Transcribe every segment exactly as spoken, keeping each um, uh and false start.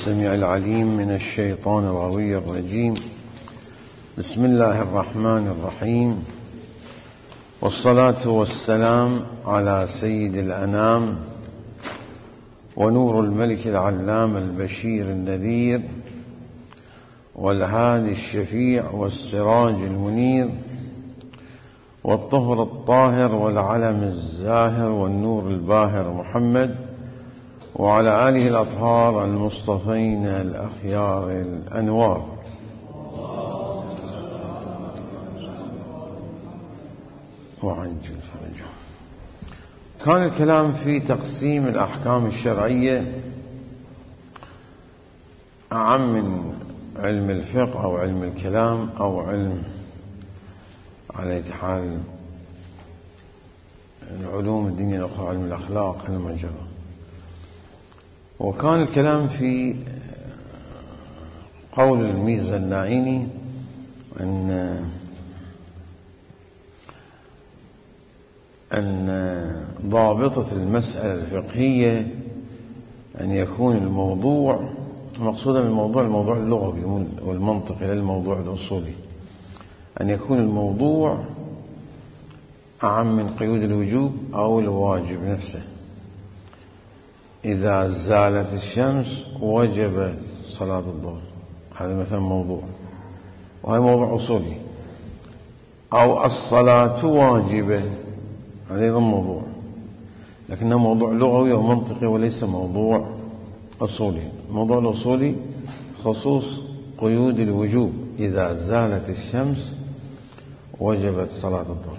السميع العليم من الشيطان الغوي الرجيم. بسم الله الرحمن الرحيم، والصلاة والسلام على سيد الأنام ونور الملك العلام البشير النذير والهادي الشفيع والسراج المنير والطهر الطاهر والعلم الزاهر والنور الباهر محمد وعلى آله الأطهار المصطفين الأخيار الأنوار. وعجل فرجهم. كان الكلام في تقسيم الأحكام الشرعية أعم من علم الفقه أو علم الكلام أو علم على أي حال العلوم الدنيا الأخرى، علم الأخلاق، علم الجرى. وكان الكلام في قول الميزة النائني أن أن ضابطة المسألة الفقهية أن يكون الموضوع مقصودا بالموضوع الموضوع اللغوي والمنطقي لا الموضوع الأصولي، أن يكون الموضوع أعم من قيود الوجوب أو الواجب نفسه. إذا زالت الشمس وجبت صلاة الظهر، هذا مثلا موضوع، وهذا موضوع أصولي. أو الصلاة واجبة، هذا أيضا موضوع، لكنه موضوع لغوي ومنطقي وليس موضوع أصولي. الموضوع الأصولي خصوص قيود الوجوب، إذا زالت الشمس وجبت صلاة الظهر.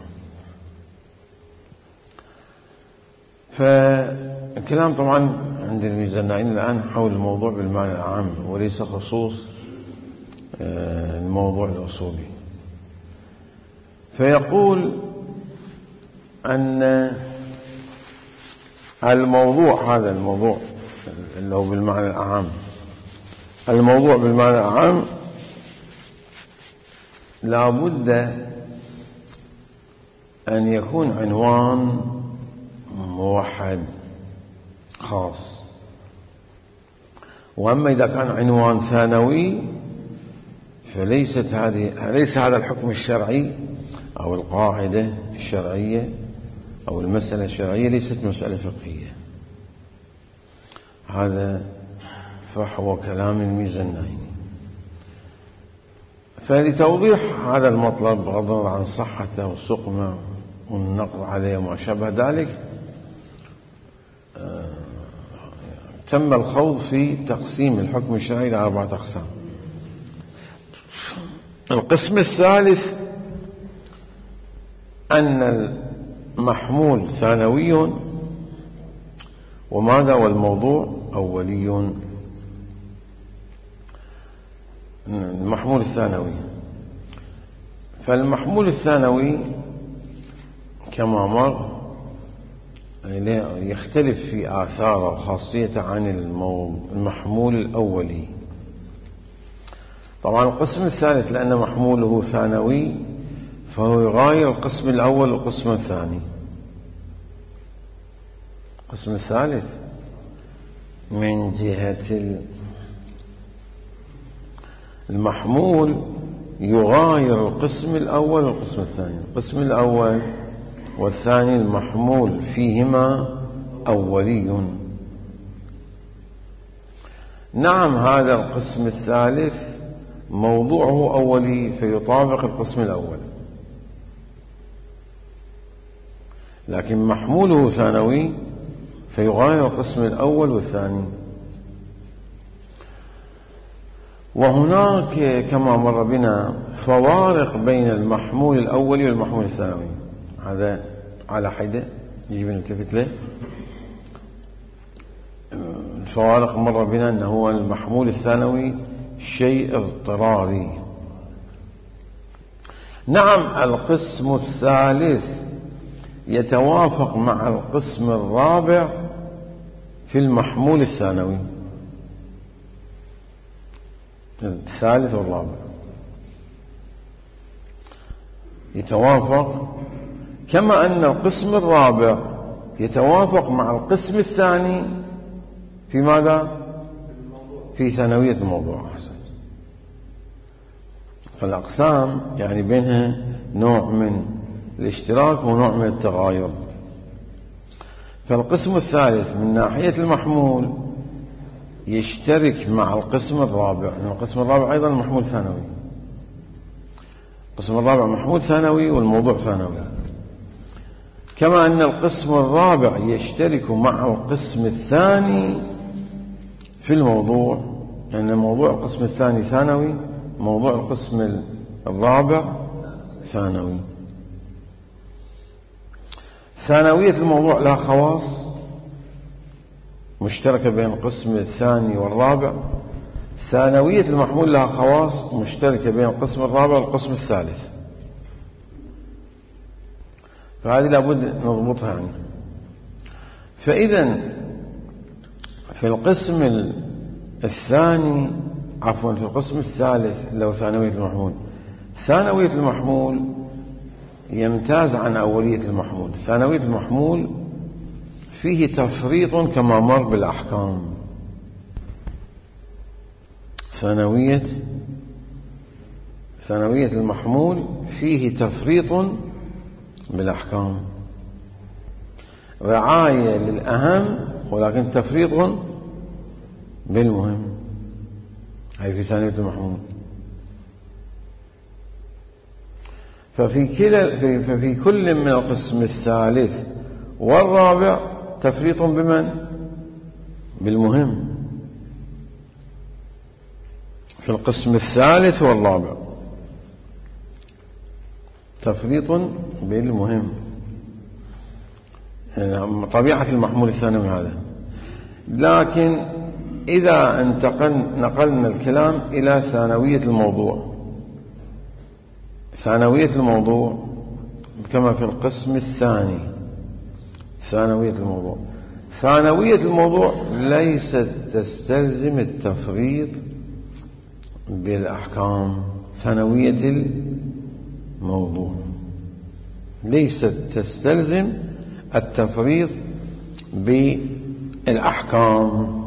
فالكلام طبعا عند الميزة النائني الآن حول الموضوع بالمعنى العام وليس خصوص الموضوع الأصولي. فيقول أن الموضوع هذا الموضوع اللي هو بالمعنى العام، الموضوع بالمعنى العام لا بد أن يكون عنوان موحد خاص. وأما إذا كان عنوان ثانوي فليست هذه ليس هذا الحكم الشرعي أو القاعدة الشرعية أو المسألة الشرعية ليست مسألة فقهية. هذا فحوى كلام الميزة النائني. فلتوضيح هذا المطلب بغض النظر عن صحته وسقمه والنقد عليه وما شابه ذلك، تم الخوض في تقسيم الحكم الشرعي إلى أربعة أقسام. القسم الثالث أن المحمول ثانوي، وماذا والموضوع أولي. المحمول الثانوي، فالمحمول الثانوي كما مر يختلف في آثاره وخاصيته عن المحمول الأولي. طبعا القسم الثالث لأن محموله ثانوي فهو يغاير القسم الأول والقسم الثاني. القسم الثالث من جهة المحمول يغاير القسم الأول والقسم الثاني. القسم الأول والثاني المحمول فيهما أولي. نعم هذا القسم الثالث موضوعه أولي فيطابق القسم الأول، لكن محموله ثانوي فيغاير القسم الأول والثاني. وهناك كما مر بنا فوارق بين المحمول الأولي والمحمول الثانوي، هذا على حدة يجب أن نلتفت له. الفوارق مر بنا أنه هو المحمول الثانوي شيء اضطراري. نعم القسم الثالث يتوافق مع القسم الرابع في المحمول الثانوي، الثالث والرابع يتوافق، كما أن القسم الرابع يتوافق مع القسم الثاني في ماذا؟ في ثانوية الموضوع أحسن. فالأقسام يعني بينها نوع من الاشتراك ونوع من التغاير. فالقسم الثالث من ناحية المحمول يشترك مع القسم الرابع، يعني القسم الرابع أيضا محمول ثانوي. القسم الرابع محمول ثانوي والموضوع ثانوي، كما أن القسم الرابع يشترك مع القسم الثاني في الموضوع، يعني موضوع القسم الثاني ثانوي، موضوع القسم الرابع ثانوي. ثانوية الموضوع لها خواص مشتركة بين القسم الثاني والرابع، ثانوية المحمول لها خواص مشتركة بين القسم الرابع والقسم الثالث. فهذه لابد نضبطها يعني. فإذا في القسم الثاني عفوا في القسم الثالث لو ثانوية المحمول، ثانوية المحمول يمتاز عن أولية المحمول. ثانوية المحمول فيه تفريط كما مر بالأحكام. ثانوية ثانوية المحمول فيه تفريط بالأحكام، رعاية للأهم ولكن تفريط بالمهم. هاي في ثانوية المحمول. ففي كلا ففي كل من القسم الثالث والرابع تفريط بمن؟ بالمهم. في القسم الثالث والرابع تفريط بالمهم، طبيعة المحمول الثانوي هذا. لكن إذا انتقل نقلنا الكلام إلى ثانوية الموضوع، ثانوية الموضوع كما في القسم الثاني ثانوية الموضوع، ثانوية الموضوع ليست تستلزم التفريط بالأحكام. ثانوية الموضوع ليست تستلزم التفريط بالأحكام،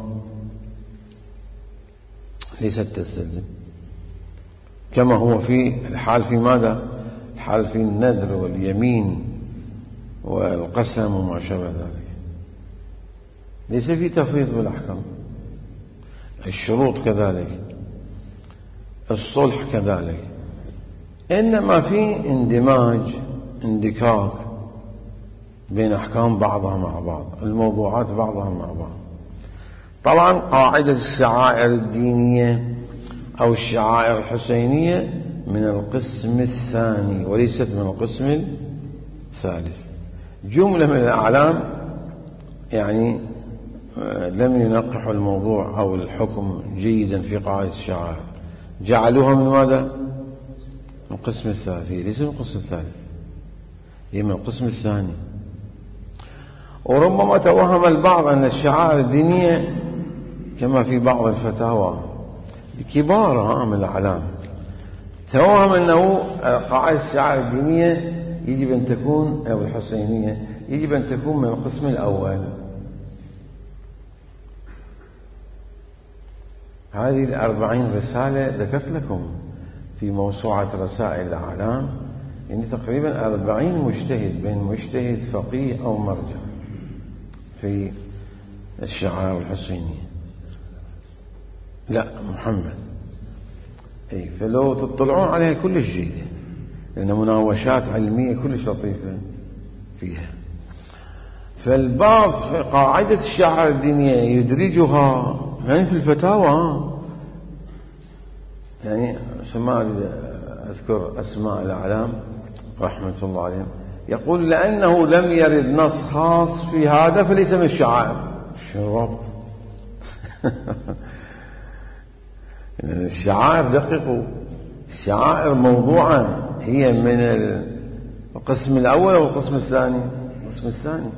ليست تستلزم، كما هو في الحال في ماذا؟ الحال في النذر واليمين والقسم وما شابه ذلك، ليس في تفريط بالأحكام. الشروط كذلك، الصلح كذلك، إنما في اندماج اندكاك بين أحكام بعضها مع بعض، الموضوعات بعضها مع بعض. طبعا قاعدة الشعائر الدينية أو الشعائر الحسينية من القسم الثاني وليست من القسم الثالث. جملة من الأعلام يعني لم ينقحوا الموضوع أو الحكم جيدا في قاعدة الشعائر، جعلوها من ماذا؟ من القسم الثالث، ليس من القسم الثالث، هي من القسم الثاني. وربما توهم البعض أن الشعائر الدينية كما في بعض الفتاوى كبارها من الأعلام، توهم أنه قاعدة الشعائر الدينية يجب أن تكون أو الحسينية يجب أن تكون من القسم الأول. هذه الأربعين رسالة ذكرت لكم في موسوعة رسائل الأعلام، يعني تقريبا أربعين مجتهد، بين مجتهد فقيه أو مرجع في الشعائر الحسينية. لا محمد أي، فلو تطلعون عليها كلش جيدة، لأن مناوشات علمية كلش لطيفة فيها. فالبعض في قاعدة الشعائر الدينية يدرجها يعني في الفتاوى، يعني ما أذكر أسماء الأعلام رحمة الله عليهم، يقول لأنه لم يرد نص خاص في هذا فليس من الشعائر. شو الربط؟ الشعائر دققوا، الشعائر موضوعا هي من القسم الأول والقسم الثاني. القسم الثاني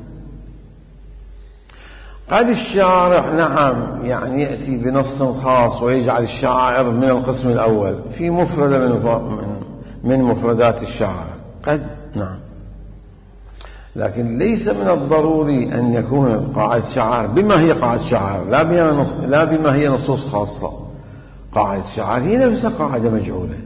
قد الشارع نعم يعني يأتي بنص خاص ويجعل الشعائر من القسم الأول في مفردة من من مفردات الشعائر، قد نعم، لكن ليس من الضروري أن يكون قاعدة شعائر بما هي قاعدة شعائر، لا بما لا بما هي نصوص خاصة. قاعدة شعائر هي نفسها قاعدة مجعولة،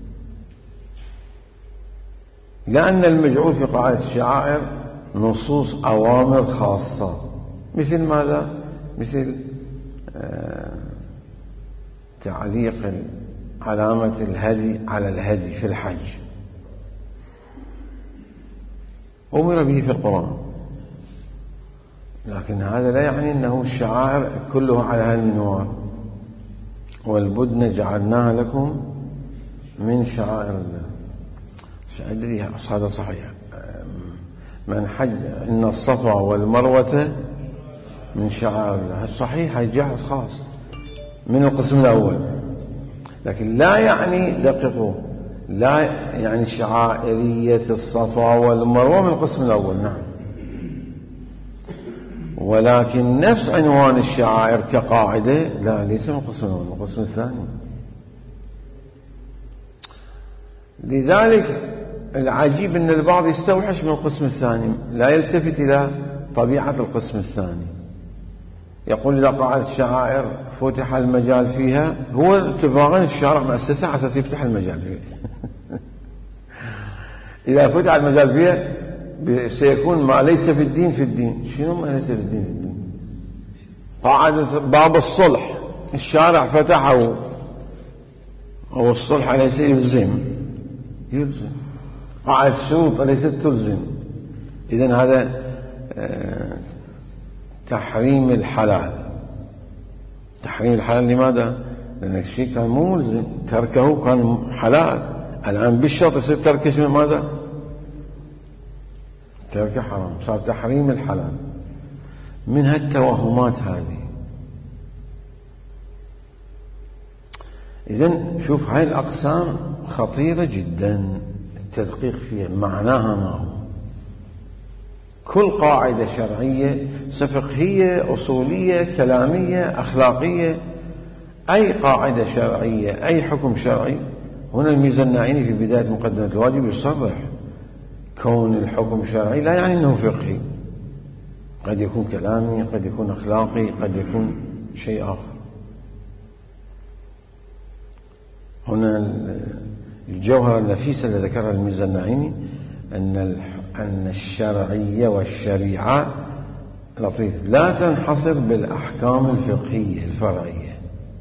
لأن المجعول في قاعدة الشعائر نصوص أوامر خاصة، مثل ماذا؟ مثل آه تعليق علامة الهدي على الهدي في الحج، أمر به في القرآن، لكن هذا لا يعني أنه الشعائر كلها على هذا المنوال. والبدن جعلناها لكم من شعائر الله. سأدري هذا صحيح. من حج إن الصفا والمروة من شعائر الله، صحيح، هي جعل خاص من القسم الأول، لكن لا يعني دققوا لا يعني شعائرية الصفا والمروة من القسم الأول، نعم، ولكن نفس عنوان الشعائر كقاعدة لا، ليس من القسم الأول، من القسم الثاني. لذلك العجيب أن البعض يستوحش من القسم الثاني، لا يلتفت إلى طبيعة القسم الثاني. يقول إذا قاعدة الشعائر فتح المجال فيها، هو اتفاقا الشارع مؤسسة على أساس يفتح المجال فيها. إذا فتح المجال فيها سيكون ما ليس في الدين في الدين. شنو ما ليس في الدين في الدين؟ قاعدة باب الصلح الشارع فتحه، أو الصلح ليس يلزم يلزم قاعدة الشروط ليست تلزم. إذن هذا تحريم الحلال. تحريم الحلال لماذا؟ لأن الشيء كان مو ملزم، تركه كان حلال، الآن بالشرط يصير تركه ماذا؟ ترك حرام، صار تحريم الحلال. من هالتوهمات هذه. إذن شوف هاي الأقسام خطيرة جدا، التدقيق فيها معناها ما هو. كل قاعدة شرعية فقهية أصولية كلامية أخلاقية، أي قاعدة شرعية أي حكم شرعي. هنا الميزانعيني في بداية مقدمة الواجب يصرح كون الحكم شرعي لا يعني أنه فقهي، قد يكون كلامي، قد يكون أخلاقي، قد يكون شيء آخر. هنا الجوهرة النفيسة اللي ذكرها الميزانعيني أن أن الشرعية والشريعة لطيف لا تنحصر بالأحكام الفقهية الفرعية.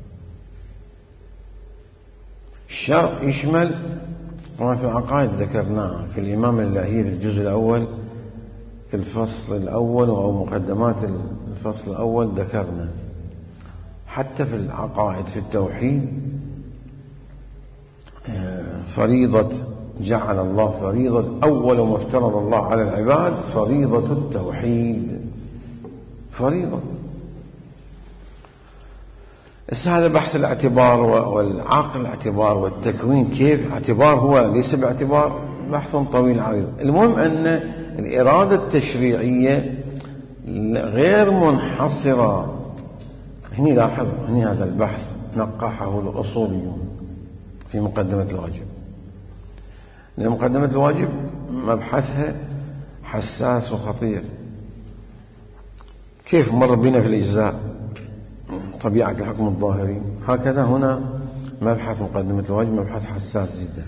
الشرع يشمل، طبعا في العقائد ذكرناها في الإمام اللهي في الجزء الأول في الفصل الأول أو مقدمات الفصل الأول ذكرنا، حتى في العقائد في التوحيد فريضة جعل الله فريضة، أول ما افترض الله على العباد فريضة التوحيد، فريضة. بس هذا بحث الاعتبار والعقل اعتبار والتكوين كيف اعتبار، هو ليس باعتبار، بحث طويل عريض. المهم أن الإرادة التشريعية غير منحصرة. هنا لاحظ، هنا هذا البحث نقحه الأصوليون في مقدمة الواجب، لأن مقدمة الواجب مبحثها حساس وخطير. كيف مر بنا في الإجزاء طبيعة الحكم الظاهري، هكذا هنا مبحث مقدمة الواجب مبحث حساس جدا.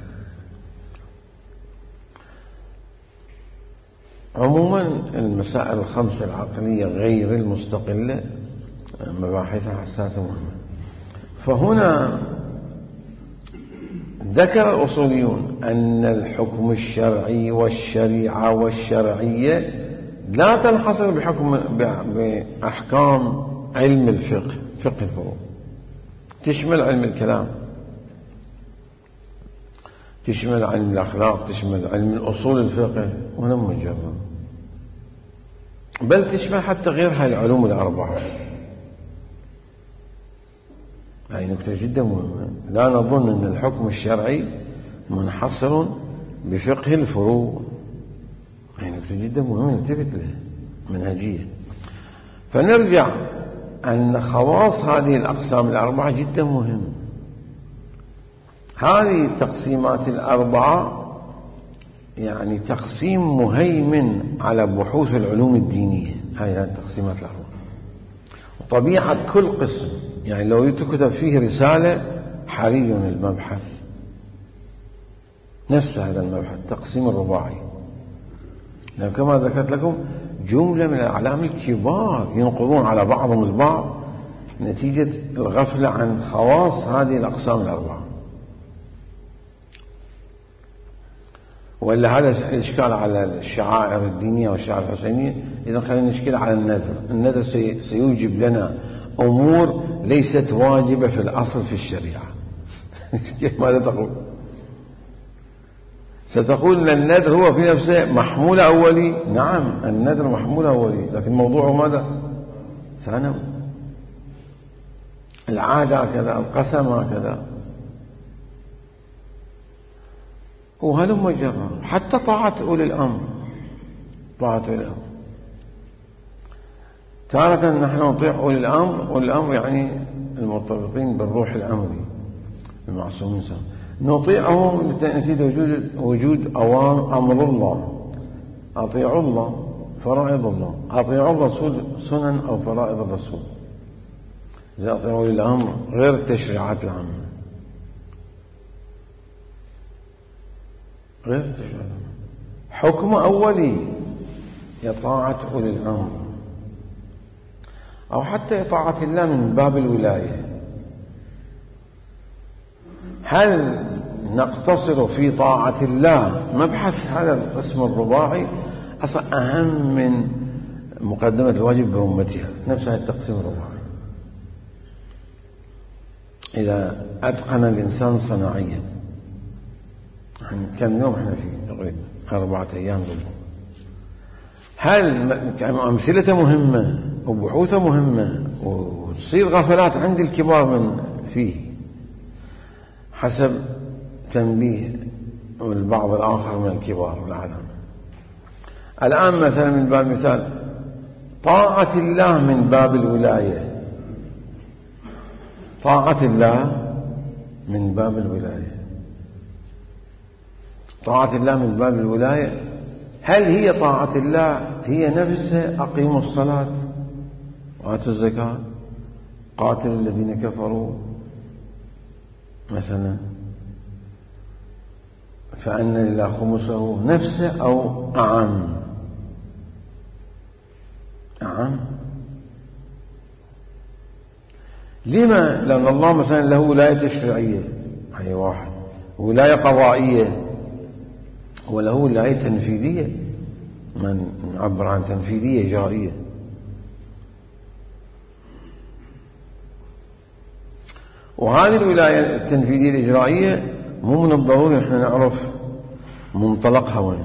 عموما المسائل الخمسة العقلية غير المستقلة مباحثها حساسة مهمة. فهنا ذكر الأصوليون أن الحكم الشرعي والشريعة والشرعية لا تنحصر بحكم بأحكام علم الفقه، فقه الفروع، تشمل علم الكلام، تشمل علم الأخلاق، تشمل علم الأصول الفقه، وهنا مجرد، بل تشمل حتى غير هاي العلوم الأربعة. هاي نكتة جدا مهمة. لا نظن أن الحكم الشرعي منحصر بفقه الفروع. هاي نكتة جدا مهمة نلتفت لها، منهجية. فنرجع أن خواص هذه الأقسام الأربعة جدا مهم. هذه التقسيمات الأربعة يعني تقسيم مهيمن على بحوث العلوم الدينية، هاي التقسيمات الأربعة. وطبيعة كل قسم، يعني لو تكتب فيه رسالة حري المبحث نفس هذا المبحث تقسيم الرباعي، لأن كما ذكرت لكم جملة من الأعلام الكبار ينقضون على بعضهم البعض نتيجة الغفلة عن خواص هذه الأقسام الأربعة. وإلا هذا الإشكال على الشعائر الدينية والشعائر الحسينية، إذا خلينا نشكل على النذر. النذر سيوجب لنا أمور ليست واجبة في الأصل في الشريعة. ماذا تقول؟ ستقول أن النذر هو في نفسه محمول أولي. نعم النذر محمول أولي، لكن موضوعه ماذا؟ ثانوي. العادة كذا، القسم كذا، وهلم جرا. حتى طاعة أولي الأمر، طاعة أولي الأمر تارة نحن نطيع أولي الأمر. أولي الأمر يعني المرتبطين بالروح الأمري المعصومين، نطيعهم نتيجة وجود وجود أوامر أمر الله. أطيعوا الله فرائض الله، أطيعوا الرسول سنن أو فرائض الرسول. إذا أطيعوا أولي الأمر غير التشريعات العامة، غير التشريعات العامة. حكم أولي طاعة أولي الأمر، أو حتى طاعة الله من باب الولاية. هل نقتصر في طاعة الله؟ مبحث هذا القسم الرباعي أصلا أهم من مقدمة الواجب بأمتها، نفس هذا التقسيم الرباعي. إذا أتقن الإنسان صناعيا، كم يوم احنا فيه تقريبا أربعة أيام ضمن. هل أمثلة مهمة وبحوثة مهمة وتصير غفلات عند الكبار من فيه حسب تنبيه البعض الآخر من الكبار والعلام. الآن مثلا من باب مثال طاعة الله من باب الولاية، طاعة الله من باب الولاية، طاعة الله من باب الولاية. هل هي طاعة الله هي نفسها أقيموا الصلاة وآتوا الزكاة قاتلوا الذين كفروا مثلا فأن لله خمسه نفسه، أو أعم؟ أعم. لما؟ لأن الله مثلا له ولاية تشريعية، هي واحد، ولاية قضائية، وله ولاية تنفيذية، من نعبر عن تنفيذية إجرائية. وهذه الولاية التنفيذية الإجرائية مو من الضروري نحن نعرف منطلقها وين.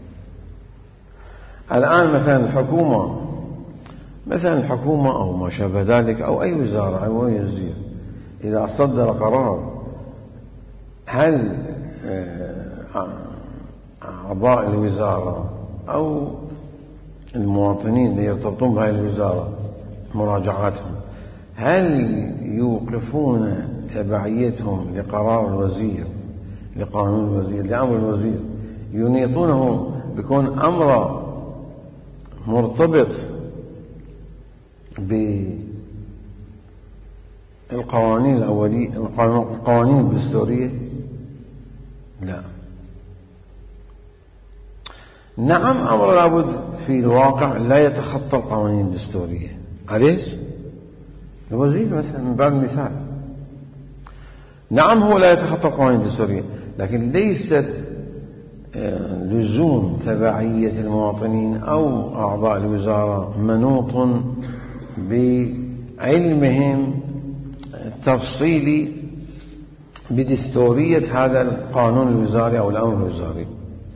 الآن مثلا الحكومة، مثلا الحكومة أو ما شابه ذلك، أو أي وزارة أو أي وزير إذا صدر قرار، هل أعضاء الوزارة أو المواطنين اللي يرتبطون بهذه الوزارة مراجعاتهم هل يوقفون تبعيتهم لقرار الوزير، لقانون الوزير، لأمر الوزير، ينيطونه بكون أمر مرتبط بالقوانين الأولية، القوانين الدستورية؟ لا. نعم أمر لابد في الواقع لا يتخطى القوانين الدستورية. أليس؟ الوزير مثلا من باب المثال، نعم هو لا يتخطى القوانين الدستورية، لكن ليست لزوم تبعية المواطنين أو أعضاء الوزارة منوط بعلمهم التفصيلي بدستورية هذا القانون الوزاري أو الأمر الوزاري.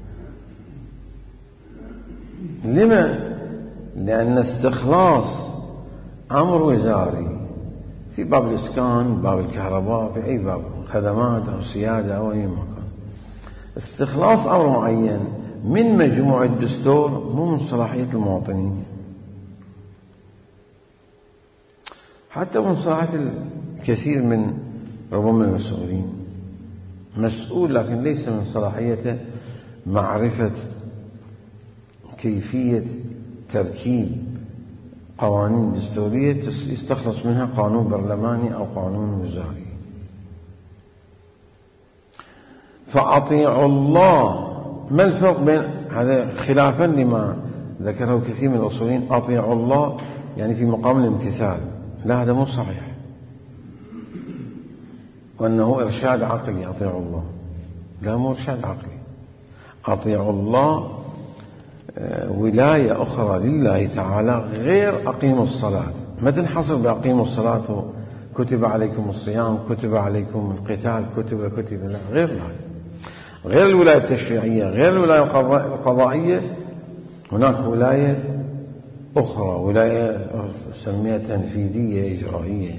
لما؟ لأن استخلاص أمر وزاري في باب الإسكان، باب الكهرباء، في أي باب خدمات أو سيادة أو أي مكان، استخلاص أمر معين من مجموع الدستور مو من صلاحية المواطنين، حتى من صلاحية الكثير من ربما المسؤولين. مسؤول لكن ليس من صلاحيته معرفة كيفية تركيب قوانين دستورية يستخلص منها قانون برلماني أو قانون وزاري. فأطيعوا الله، ما الفرق بين هذا؟ خلافا لما ذكره كثير من الأصوليين، أطيعوا الله يعني في مقام الامتثال، لا هذا مو صحيح، وأنه إرشاد عقلي. أطيعوا الله لا، مو إرشاد عقلي. أطيعوا الله ولاية أخرى لله تعالى غير أقيموا الصلاة. ما تنحصر بأقيموا الصلاة كتب عليكم الصيام، كتب عليكم القتال، كتب كتب لا، غير ذلك، غير الولاية التشريعية، غير الولاية القضائية. هناك ولاية أخرى، ولاية سميها تنفيذية إجرائية.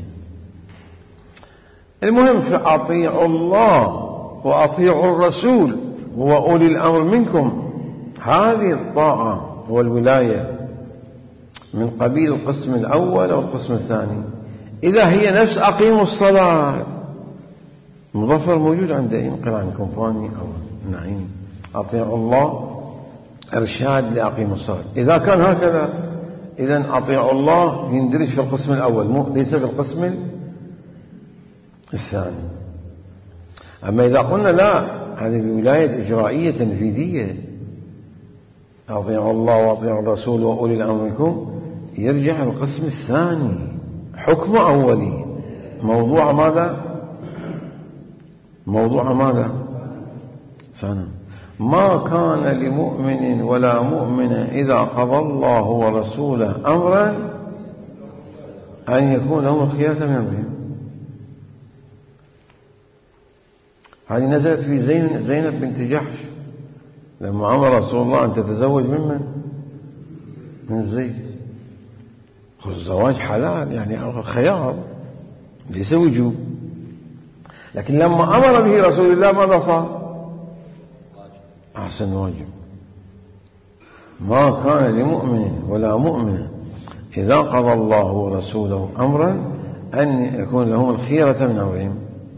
المهم فأطيعوا الله وأطيعوا الرسول وأولي الأمر منكم. هذه الطاعة والولاية من قبيل القسم الأول أو القسم الثاني. إذا هي نفس أقيموا الصلاة، مظفر موجود عند انقل عن كومباني أو نعيم، أطيعوا الله إرشاد لأقيموا الصلاة. إذا كان هكذا إذن أطيعوا الله يندرج في القسم الأول، مو ليس في القسم الثاني. أما إذا قلنا لا، هذه بولاية إجرائية تنفيذية، أطيعوا الله وأطيعوا الرسول وأولي الأمر منكم، يرجع القسم الثاني، حكم أولي. موضوع ماذا؟ موضوع ماذا؟ سنة. ما كان لمؤمن ولا مؤمنة إذا قضى الله ورسوله أمرا أن يكون لهم الخيرة من أمرهم. هذه نزلت في زين زينب بنت جحش لما أمر رسول الله أن تتزوج ممن؟ من زيد. الزواج حلال يعني خيار ليس وجوب، لكن لما أمر به رسول الله ماذا صار؟ أحسن واجب. ما كان لمؤمن ولا مؤمنة إذا قضى الله ورسوله أمرا أن يكون لهم الخيرة من أمرهم.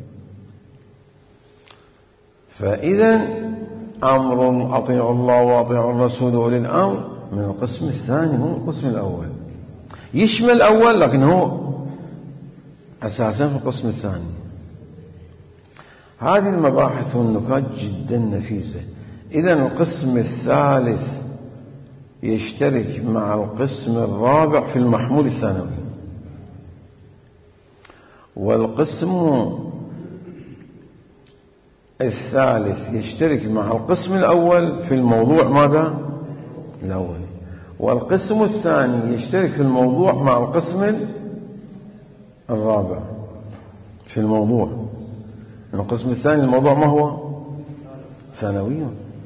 فإذا أمر أطيعوا الله وأطيعوا الرسول وأولي الأمر من القسم الثاني مو القسم الأول. يشمل الأول لكن هو أساسا في القسم الثاني. هذه المباحث والنكات جدا نفيسة. إذا القسم الثالث يشترك مع القسم الرابع في المحمول الثانوي، والقسم الثالث يشترك مع القسم الأول في الموضوع ماذا؟ الأول، والقسم الثاني يشترك في الموضوع مع القسم الرابع في الموضوع. القسم الثاني الموضوع ما هو؟ ثانوي.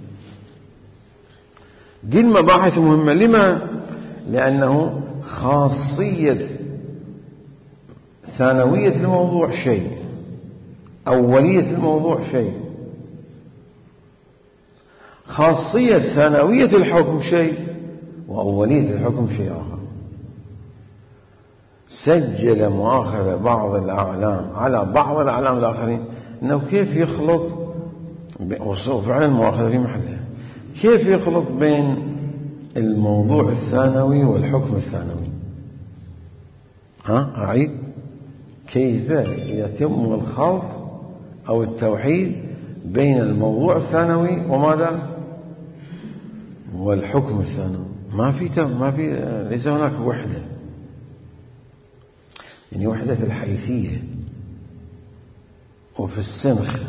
دي المباحث مهمة. لما؟ لأنه خاصية ثانوية الموضوع شيء، أولية الموضوع شيء، خاصية ثانوية الحكم شيء، وأولية الحكم شيء آخر. سجل مؤاخذة بعض الأعلام على بعض الأعلام الآخرين أنه كيف يخلط، وفعلا مؤاخذة في محلها، كيف يخلط بين الموضوع الثانوي والحكم الثانوي. ها أعيد، كيف يتم الخلط أو التوحيد بين الموضوع الثانوي وماذا؟ والحكم الثانوي. ما في ما في ليس هناك وحدة، يعني وحدة في الحيثية وفي السنخ.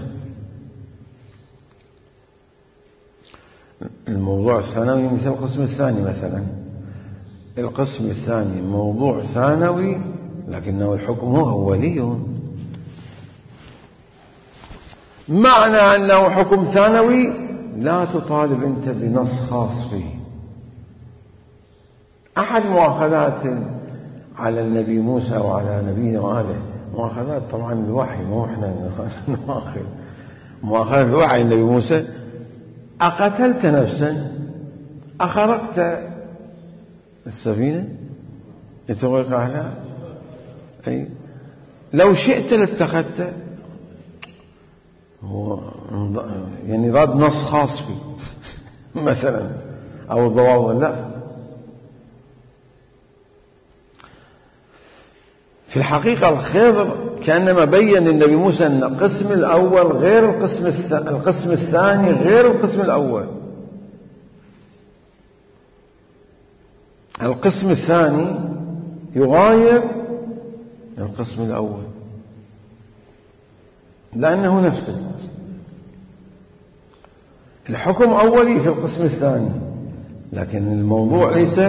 الموضوع الثانوي مثل القسم الثاني مثلا، القسم الثاني موضوع ثانوي لكنه الحكم هو أولي. معنى أنه حكم ثانوي لا تطالب أنت بنص خاص فيه. أحد مؤاخذات على النبي موسى وعلى نبينا وآله، مؤاخذات طبعا الوحي، مو احنا نؤاخذ، مؤاخذة الوحي النبي موسى: أقتلت نفسا أخرقت السفينة لتغرق أهلها؟ أي لو شئت لاتخذت. هو يعني راد نص خاص فيه مثلا أو الضوابط، لا. في الحقيقة الخضر كأنما بين النبي موسى أن القسم الأول غير القسم الثاني، القسم الثاني غير القسم الأول. القسم الثاني يغاير القسم الأول لأنه نفسه الحكم أولي في القسم الثاني، لكن الموضوع ليس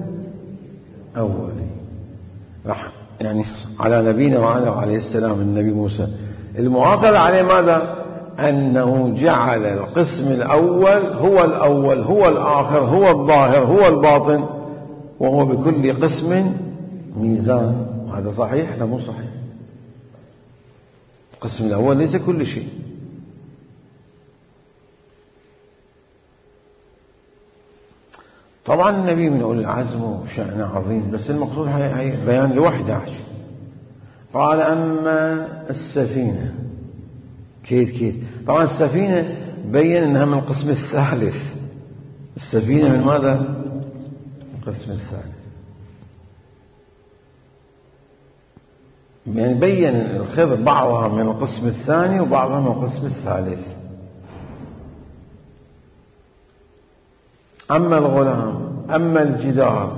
أولي. راح يعني على نبينا وعلى عليه السلام النبي موسى المعاقبة عليه ماذا؟ أنه جعل القسم الأول هو الأول، هو الآخر، هو الظاهر، هو الباطن، وهو بكل قسم ميزان. هذا صحيح؟ لا، مو صحيح. القسم الأول ليس كل شيء. طبعا النبي من أولي العزم وشأن عظيم، بس المقصود هي بيان لوحده عشر. قال أما السفينة كيت كيت. طبعا السفينة بين أنها من القسم الثالث. السفينة من ماذا؟ القسم الثالث. يعني بين الخضر بعضها من القسم الثاني وبعضها من القسم الثالث. أما الغلام أما الجدار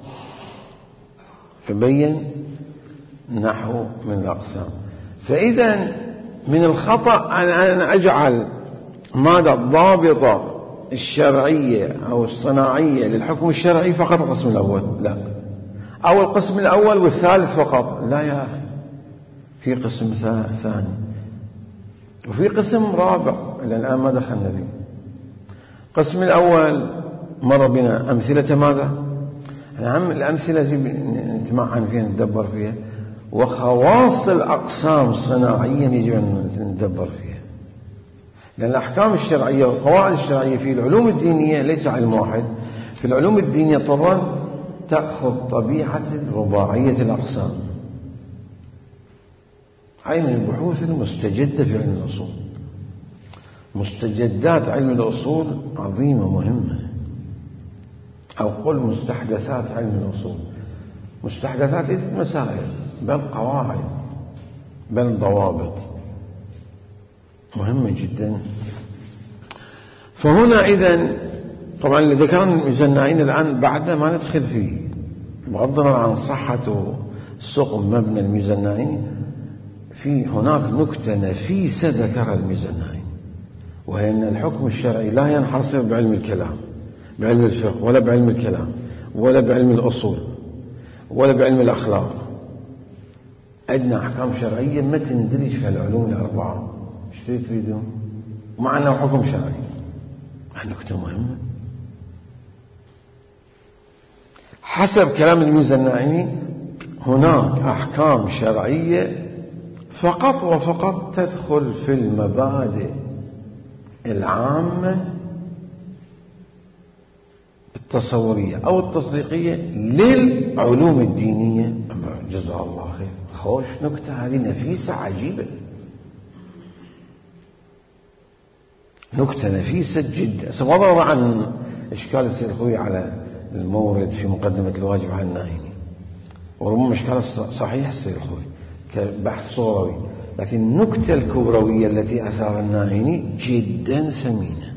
فبين نحو من الأقسام. فإذا من الخطأ أن أجعل ماذا الضابطة الشرعية أو الصناعية للحكم الشرعي فقط القسم الأول، لا، أو القسم الأول والثالث فقط، لا يا أخي، في قسم ثاني وفي قسم رابع إلى الآن ما دخلنا فيه. القسم الأول مر بنا أمثلة ماذا؟ نعم، الأمثلة نتمعن فيها ندبر فيها، وخواص الأقسام الصناعية يجب أن ندبر فيها، لأن الأحكام الشرعية والقواعد الشرعية في العلوم الدينية ليس علم واحد. في العلوم الدينية طبعا تأخذ طبيعة رباعية الأقسام. هاي من البحوث المستجدة في علم الأصول. مستجدات علم الأصول عظيمة مهمة، أو قل مستحدثات علم الأصول. مستحدثات ليست مسائل بل قواعد بل ضوابط مهمة جدا. فهنا إذن طبعا اللي ذكرنا الميزانين الآن بعد ما ندخل فيه، بغض النظر عن صحة سقم مبنى الميزانين، في هناك نكتة نفيسة ذكرها الميزانين، وهي أن الحكم الشرعي لا ينحصر بعلم الكلام، بعلم الفقه، ولا بعلم الكلام، ولا بعلم الأصول، ولا بعلم الأخلاق. عندنا أحكام شرعية ما تندرج في العلوم الأربعة. ايش تريدون؟ مع أنه حكم شرعي. نكتة مهمة. حسب كلام الميزانين هناك أحكام شرعية فقط وفقط تدخل في المبادئ العامة التصورية أو التصديقية للعلوم الدينية. جزاه الله خير. خوش نكتة هذه نفيسة عجيبة، نكتة نفيسة جدا. سأضرب عن إشكال السيد الخوي على المورد في مقدمة الواجب على الناهيني، وربما إشكال صحيح السيد الخوي كبحث صوروي، لكن النكتة الكبروية التي أثار الناهيني جدا ثمينة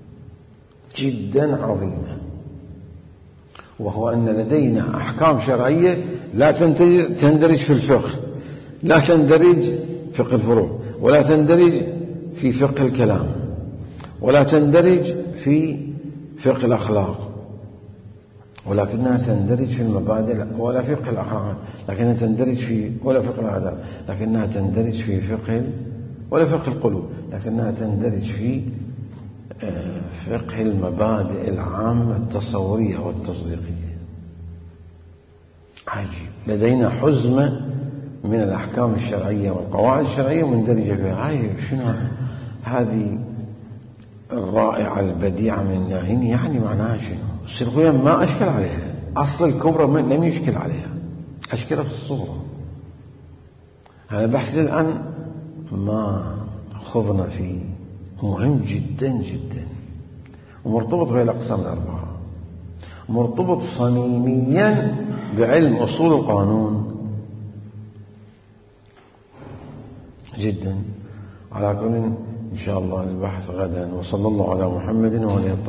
جدا عظيمة، وهو أن لدينا أحكام شرعية لا تندرج في الفقه، لا تندرج فقه الفروع، ولا تندرج في فقه الكلام، ولا تندرج في فقه الأخلاق، ولكنها تندرج في المبادئ، ولا فقه الأخلاق، لكنها تندرج في ولا فقه العادات، لكنها تندرج في فقه ولا فقه القلوب، لكنها تندرج في فقه المبادئ العامة التصورية والتصديقية. عجيب. لدينا حزمة من الأحكام الشرعية والقواعد الشرعية مندرجة فيها. هاي شنو هذه الرائعة البديعة من الناهيني؟ يعني معناها شنو؟ السلخوية ما أشكل عليها، أصل الكبرى لم يشكل عليها، أشكلها في الصورة. هذا بحث الآن ما خضنا فيه، مهم جدا جدا، ومرتبط بهذه الأقسام الأربعة، مرتبط صميميا بعلم أصول القانون جدا. على كل إن شاء الله البحث غدا، وصلى الله على محمد وعلى